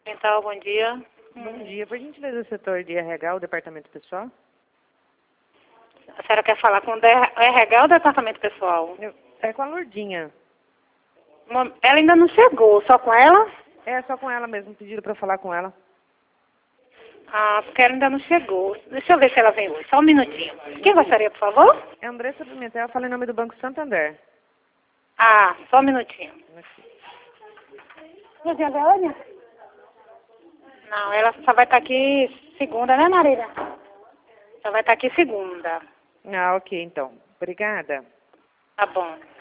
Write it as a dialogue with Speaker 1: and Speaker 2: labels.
Speaker 1: Mental, bom dia.
Speaker 2: Bom dia. Por gentileza, o setor de RH, o departamento pessoal?
Speaker 1: A senhora quer falar com o RH ou departamento pessoal?
Speaker 2: É com a Lourdinha.
Speaker 1: Ela ainda não chegou, só com ela?
Speaker 2: É, só com ela mesmo, pediram para falar com ela.
Speaker 1: Ah, porque ela ainda não chegou. Deixa eu ver se ela vem hoje, só um minutinho. Quem gostaria, por favor?
Speaker 2: É Andressa Pimentel, fala em nome do Banco Santander.
Speaker 1: Ah, só um minutinho. Não, ela só vai estar aqui segunda, né, Marília? Só vai estar aqui segunda.
Speaker 2: Ah, ok, então. Obrigada.
Speaker 1: Tá bom.